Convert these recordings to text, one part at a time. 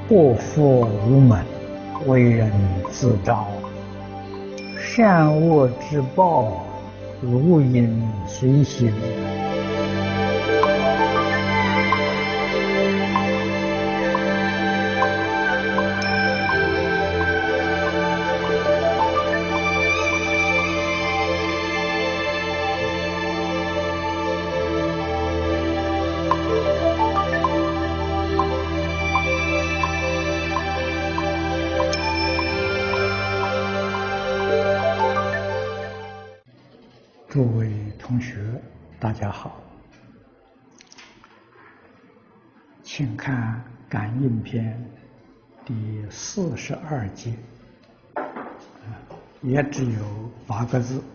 过佛无门，为人自招。善恶之报，如影随形。诸位同学，大家好，请看《感应篇》第42节，也只有8个字：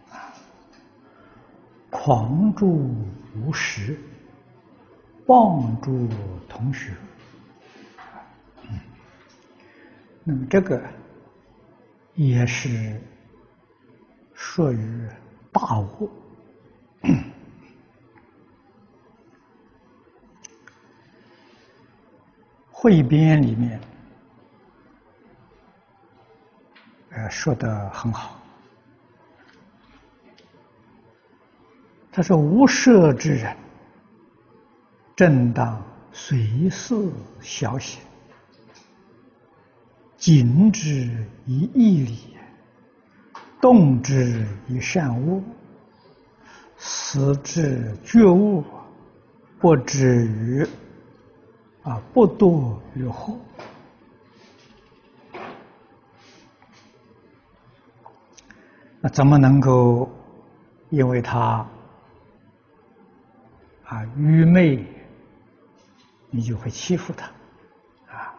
狂助无实，谤诸同学。那么这个也是属于大恶。汇编里面说得很好，他说无摄之人，正当随事小行，谨之以义理，动之以善恶，使之觉悟，不至于不堕于祸。那怎么能够因为他愚昧，你就会欺负他啊？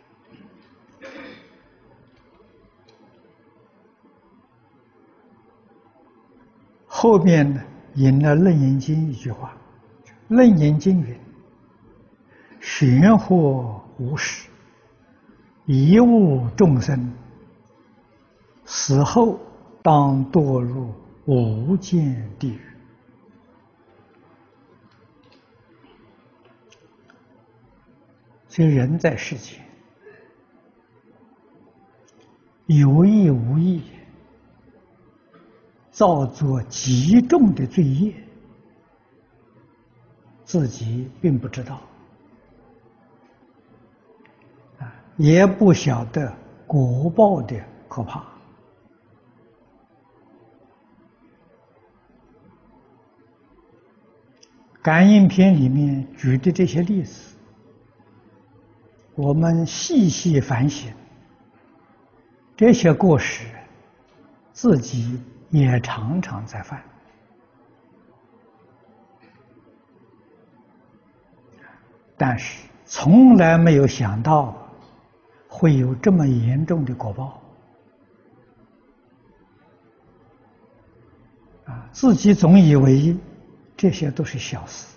后面呢引了《楞严经》一句话，《楞严经》云：玄惑无实，贻误众生，死后当堕入无间地狱。所以人在世间，有意无意造作极重的罪业，自己并不知道，也不晓得果报的可怕。感应篇里面举的这些例子，我们细细反省，这些过失自己也常常在犯，但是从来没有想到会有这么严重的果报。自己总以为这些都是小事，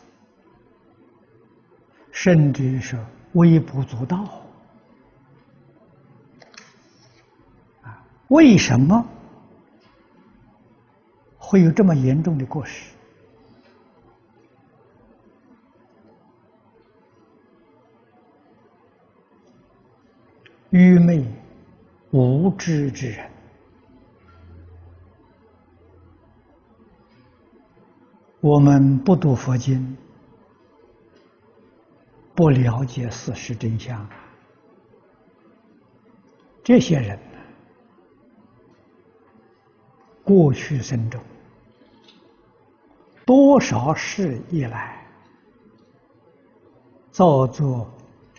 甚至是微不足道。为什么会有这么严重的过失？愚昧无知之人，我们不读佛经，不了解事实真相，这些人呢，过去生中多少世以来造作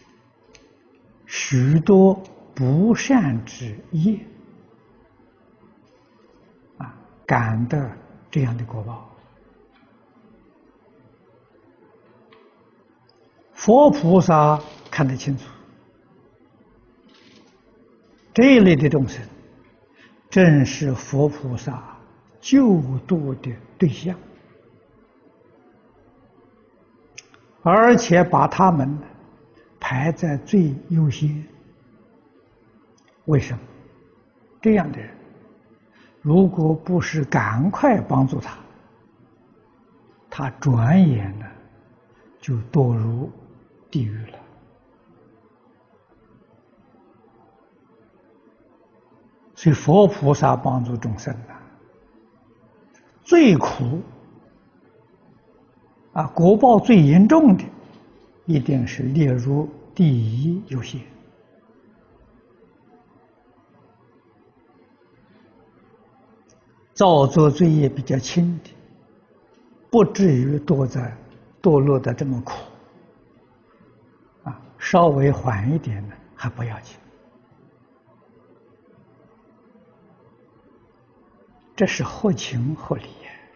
许多不善之业，感得这样的果报。佛菩萨看得清楚，这一类的众生正是佛菩萨救度的对象，而且把他们排在最优先。为什么？这样的人如果不是赶快帮助他，他转眼呢就堕入地狱了。 所以佛菩萨帮助众生啊，最苦啊，果报最严重的，一定是列入第一优先。造作罪业比较轻的，不至于堕落的这么苦啊，稍微缓一点呢还不要紧。这是合情合理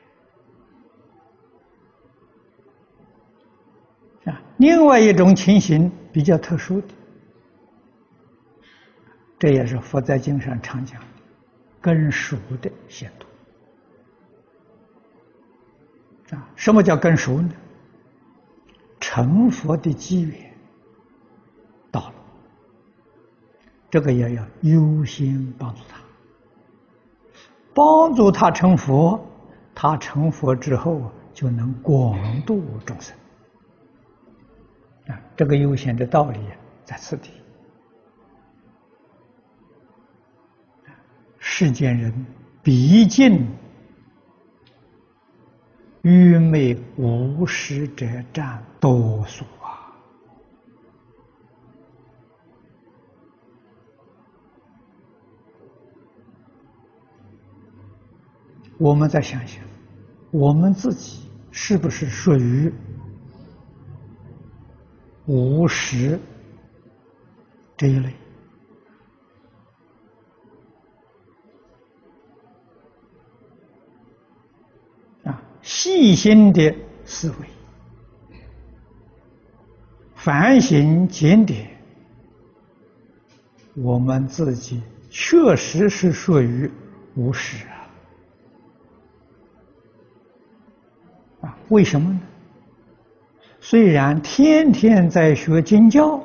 啊。另外一种情形比较特殊的，这也是佛在经上常讲的，根熟的显度啊。什么叫根熟呢？成佛的机缘到了，这个也要优先帮助他。帮助他成佛，他成佛之后就能广度众生啊！这个优先的道理在此地。世间人毕竟愚昧无识者占多数啊！我们再想想，我们自己是不是属于无识这一类？啊，细心的思维，反省检点，我们自己确实是属于无识啊。为什么呢？虽然天天在学经教，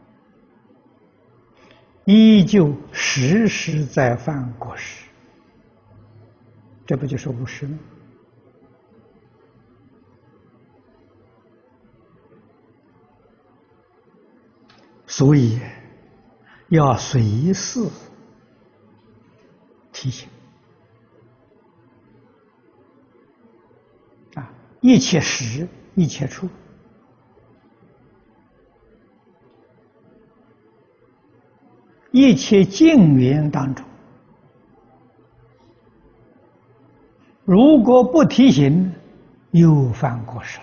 依旧时时在犯过失，这不就是无识吗？所以要随时提醒啊，一切时一切处，一切境缘当中，如果不提醒，又犯过失了。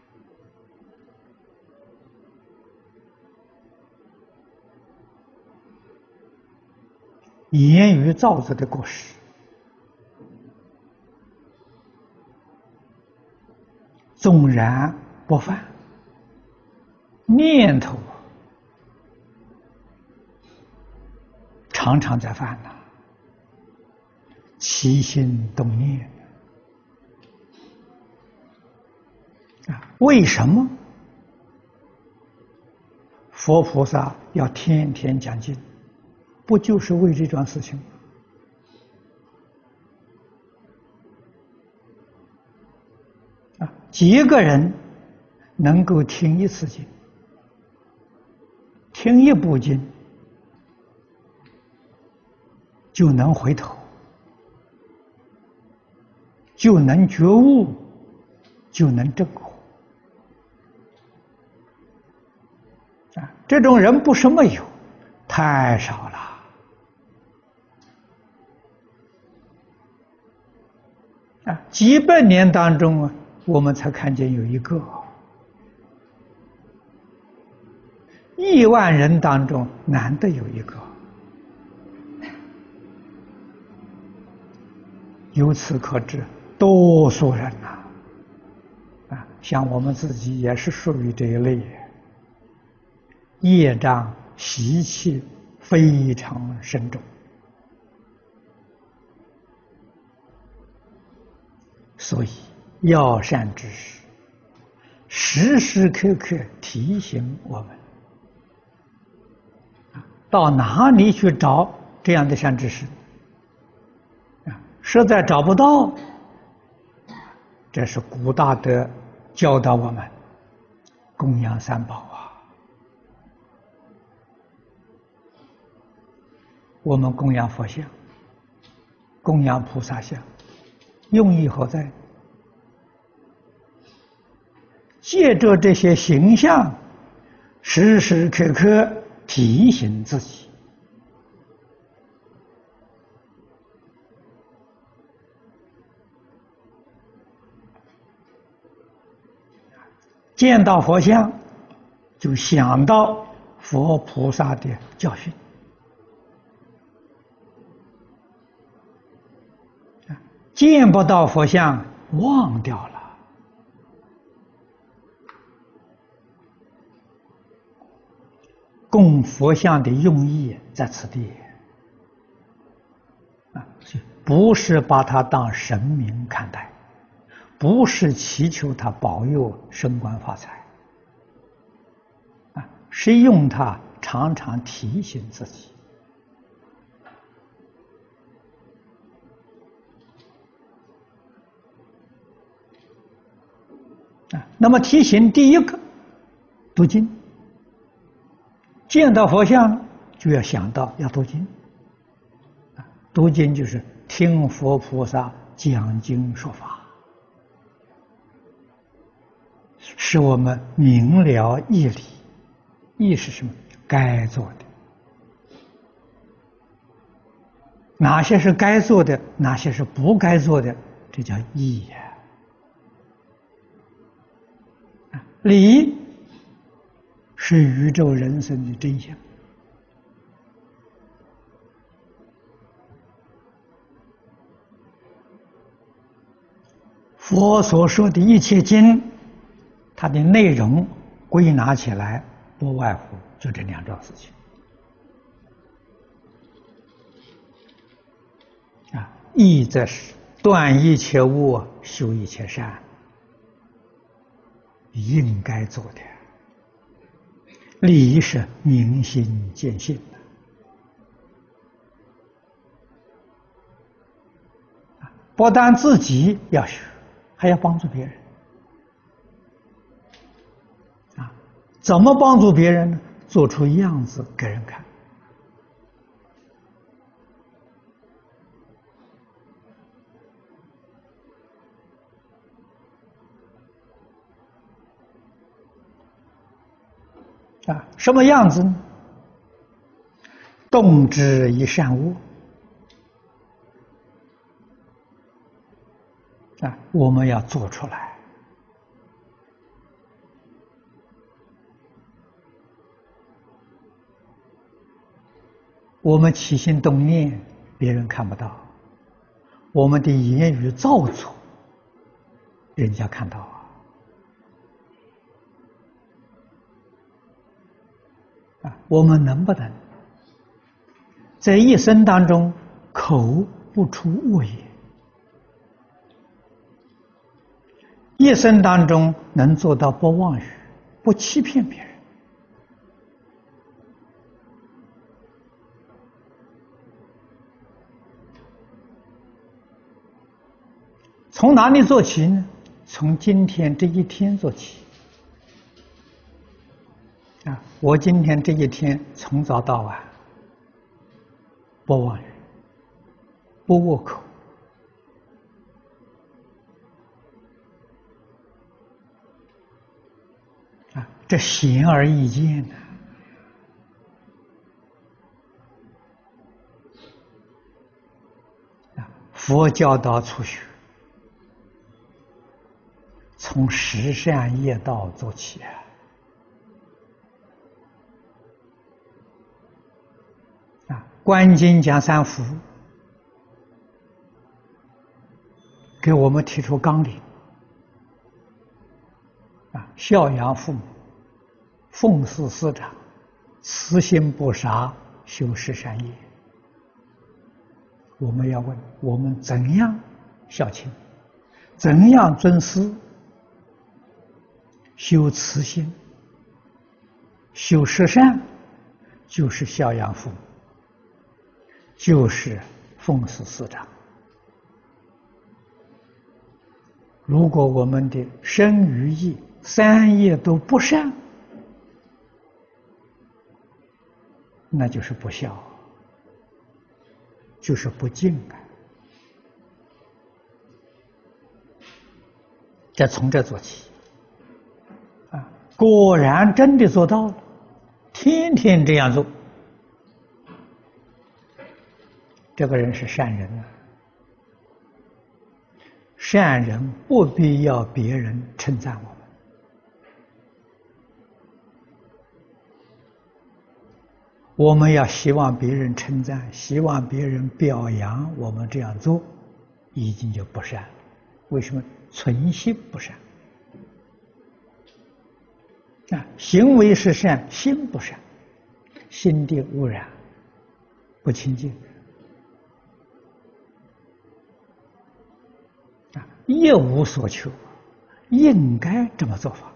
言语造作的过失，纵然不犯，念头常常在犯呐，起心动念啊！为什么佛菩萨要天天讲经？不就是为这桩事情吗？啊，几个人能够听一次经，听一部经，就能回头，就能觉悟，就能证果。啊，这种人不是没有，太少了。啊，几百年当中啊，我们才看见有一个，10000人当中难得有一个。由此可知，多数人啊，像我们自己也是属于这一类，业障习气非常深重。所以要善知识时时刻刻提醒我们，到哪里去找这样的善知识？实在找不到，这是古大德教导我们供养三宝啊。我们供养佛像， 供养菩萨像，用意何在？借着这些形象，时时刻刻提醒自己，见到佛像就想到佛菩萨的教训，见不到佛像忘掉了。供佛像的用意在此地不是把它当神明看待，不是祈求他保佑升官发财是用它常常提醒自己那么提醒第一个，读经。见到佛像就要想到要读经，读经就是听佛菩萨讲经说法，使我们明了义理。义是什么？该做的，哪些是该做的，哪些是不该做的，这叫义呀。理是宇宙人生的真相。佛所说的一切经，它的内容归纳起来，不外乎就这两桩事情义则是断一切恶，修一切善，应该做的。理是明心见性不但自己要学，还要帮助别人怎么帮助别人呢？做出样子给人看什么样子呢？动之以善恶我们要做出来。我们起心动念，别人看不到；我们的言语造作，人家看到我们能不能在一生当中口不出恶言，一生当中能做到不妄语，不欺骗别人？从哪里做起呢？从今天这一天做起我今天这一天从早到晚不妄语，不恶口这显而易见佛教导初学，从十善业道做起观经讲三福，给我们提出纲领孝养父母，奉事师长，慈心不杀，修十善业。我们要问，我们怎样孝亲，怎样尊师，修慈心，修十善，就是孝养父母，就是奉事师长。如果我们的身语意三业都不善，那就是不孝，就是不敬这从这做起啊，果然真的做到了，天天这样做，这个人是善人啊。善人不必要别人称赞我们，我们要希望别人称赞，希望别人表扬我们这样做，已经就不善了。为什么？存心不善啊！行为是善，心不善，心地污染，不清净啊！一无所求，应该这么做法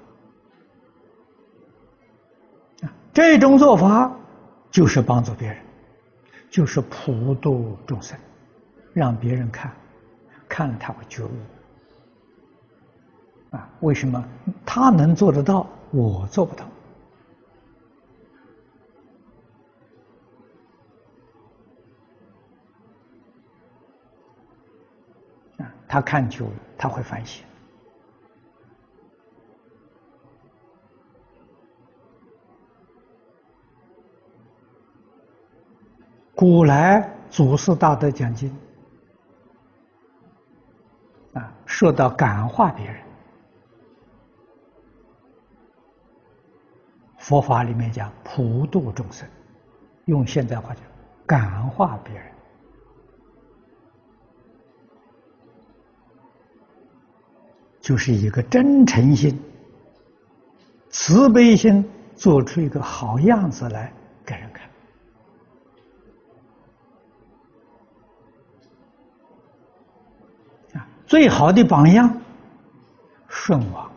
啊！这种做法就是帮助别人，就是普度众生，让别人看了他会觉悟啊！为什么他能做得到，我做不到？啊，他看久了，他会反省。古来祖师大德讲经啊，说到感化别人，佛法里面讲普度众生，用现在话讲感化别人，就是一个真诚心、慈悲心，做出一个好样子来给人看。最好的榜样，舜王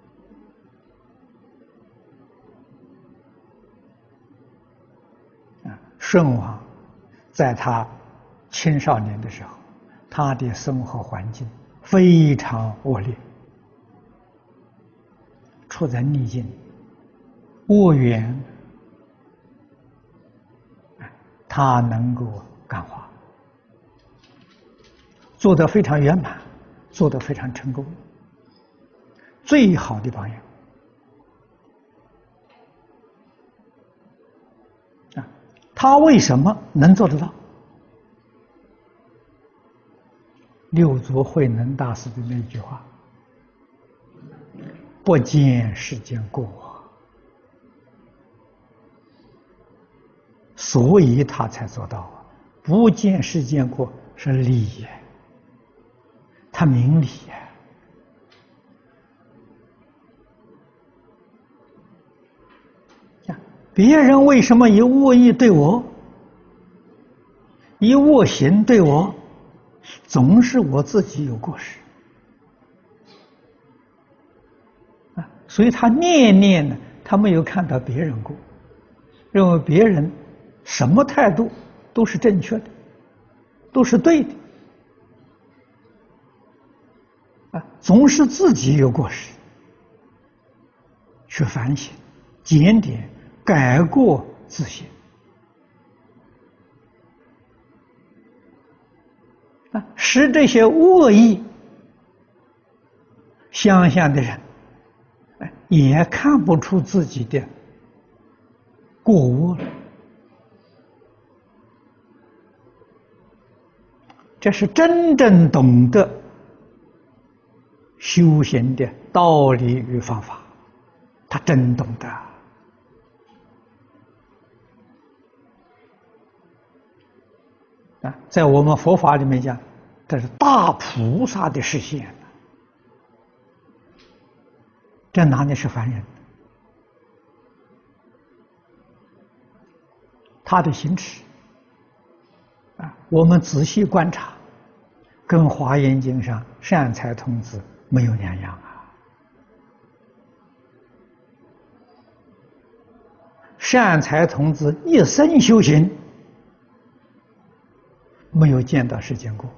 啊，舜王在他青少年的时候，他的生活环境非常恶劣，处在逆境、恶缘，他能够感化，做得非常圆满，做得非常成功，最好的榜样啊！他为什么能做得到？六祖慧能大师的那句话：“不见世间过”，所以他才做到啊！不见世间过是理也，他明理呀。别人为什么以恶意对我，以恶行对我，总是我自己有过失啊！所以他念念呢，他没有看到别人过，认为别人什么态度都是正确的，都是对的啊！总是自己有过失，去反省、检点、改过自新啊，使这些恶意相向的人，也看不出自己的过恶了。这是真正懂得修行的道理与方法，他真懂得啊！在我们佛法里面讲，这是大菩萨的示现，这哪里是凡人？他的行持啊，我们仔细观察，跟《华严经》上善财童子没有两样啊。善财童子一生修行，没有见到世间过，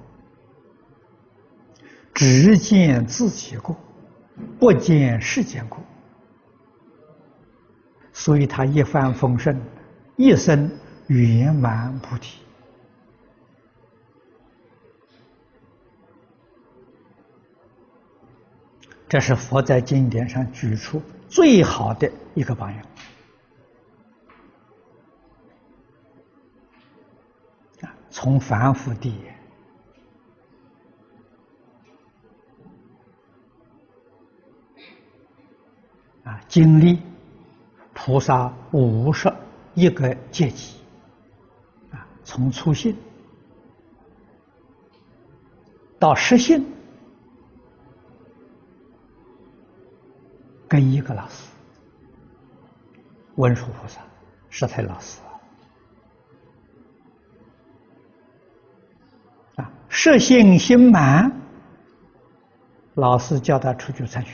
只见自己过，不见世间过，所以他一帆风顺，一生圆满菩提。 这是佛在经典上举出最好的一个榜样。从凡夫地经历菩萨51个阶级从初信到实信，跟一个老师，文殊菩萨、释太老师实信心满，老师叫他出去参学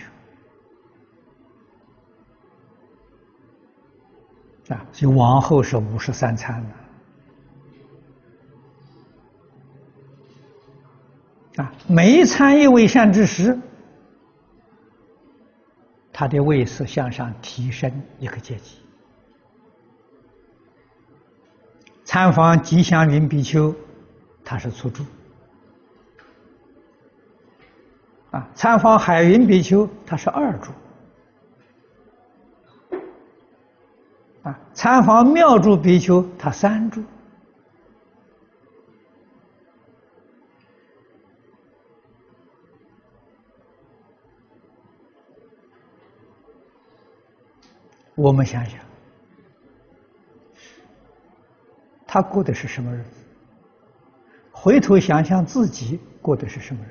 所以往后是53参了每一参一位善知识，他的位次向上提升一个阶级。参访吉祥云比丘，他是初住参访海云比丘，他是2住参访妙住比丘，他3住我们想想，他过的是什么日子？回头想想自己过的是什么日子？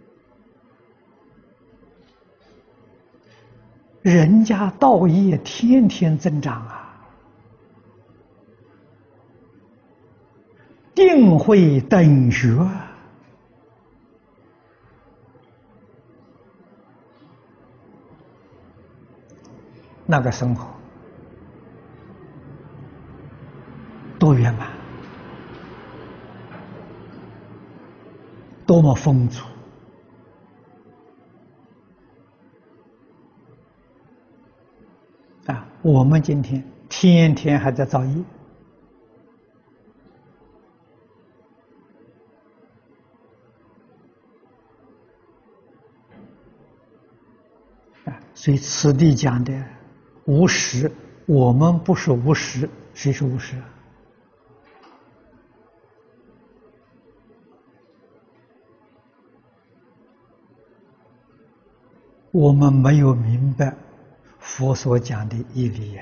人家道业天天增长定慧等学那个生活多圆满，多么丰足我们今天天天还在造业所以此地讲的无实，我们不是无实，谁是无实我们没有明白佛所讲的义理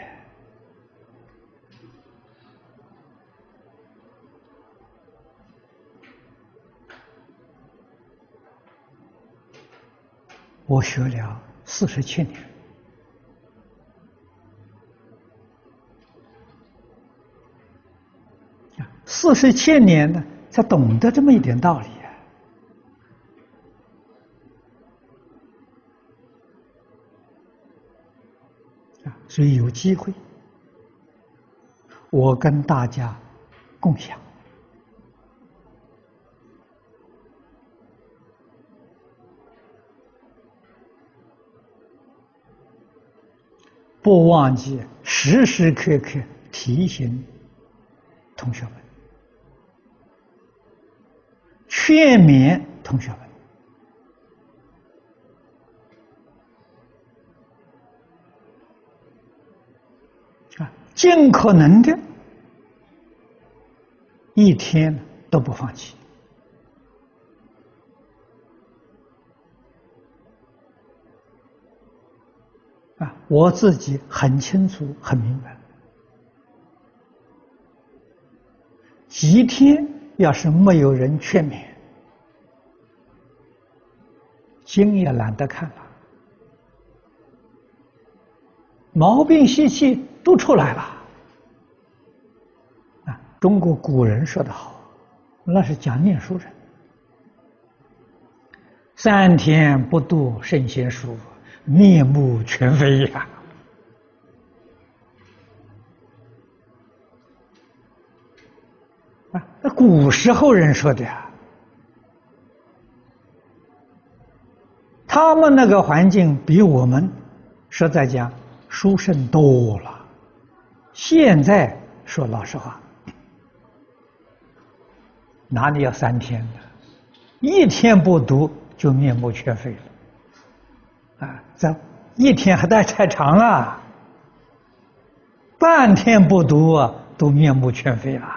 我学了47年，47年呢，才懂得这么一点道理所以有机会，我跟大家共享。不忘记时时刻刻提醒同学们，劝勉同学们尽可能的一天都不放弃我自己很清楚很明白，几天要是没有人劝勉，经也懒得看了，毛病习气都出来了中国古人说得好，那是讲念书人，3天不读圣贤书，面目全非那古时候人说的他们那个环境比我们实在讲殊胜多了。现在说老实话，哪里要3天呢？1天不读就面目全非了这一天还太长了，半天不读啊，都面目全非了。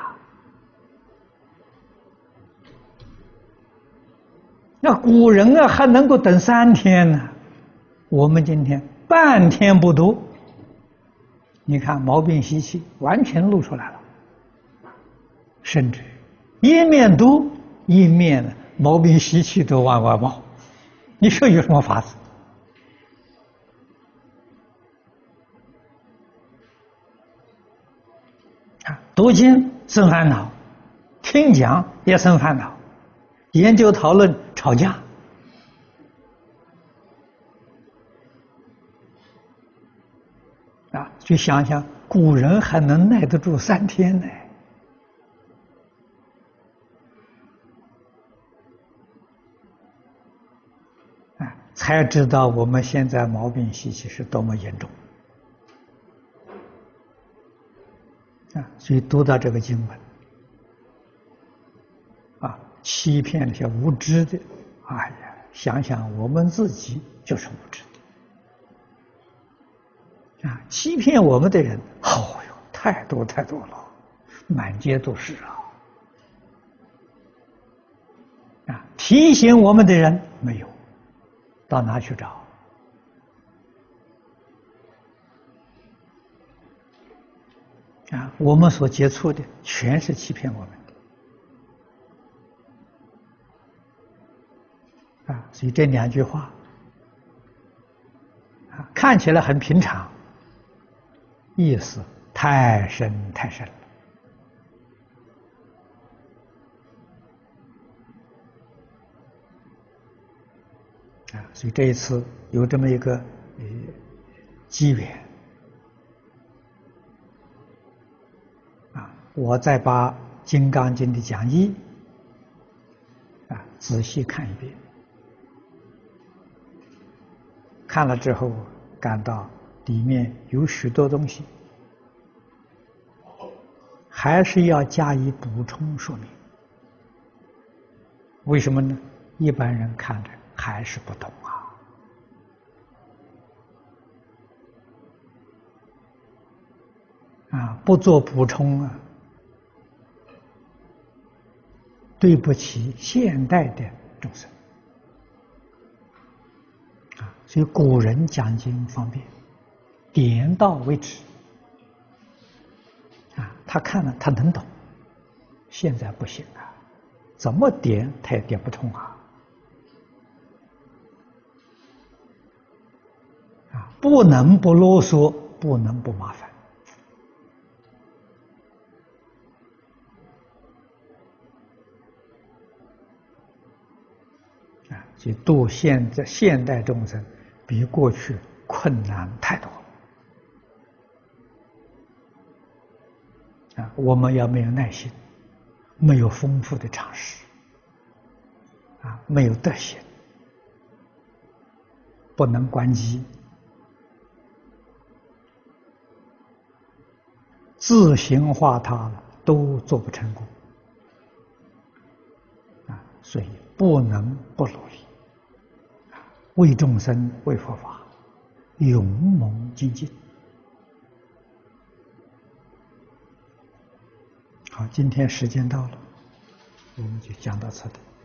那古人啊，还能够等3天呢，我们今天半天不读，你看毛病习气完全露出来了，甚至一面读一面毛病习气都往外冒，你说有什么法子？读经生烦恼，听讲也生烦恼，研究讨论吵架，去想想古人还能耐得住3天呢，才知道我们现在毛病习气是多么严重。所以读到这个经文，欺骗那些无知的，哎呀，想想我们自己就是无知的，欺骗我们的人，哦哟，太多了，满街都是提醒我们的人没有，到哪去找？我们所接触的全是欺骗我们的，所以这2句话看起来很平常，意思太深了，所以这一次有这么一个机缘，我再把《金刚经》的讲义仔细看一遍，看了之后感到里面有许多东西还是要加以补充说明。为什么呢？一般人看着还是不懂不做补充对不起现代的众生所以古人讲经方便，点到为止他看了他能懂，现在不行怎么点他也点不通不能不啰嗦，不能不麻烦所以度现代众生比过去困难太多我们要没有耐心，没有丰富的常识没有德行，不能关机，自行化他了都做不成功所以不能不努力为众生为佛法勇猛精进。好，今天时间到了，我们就讲到此地。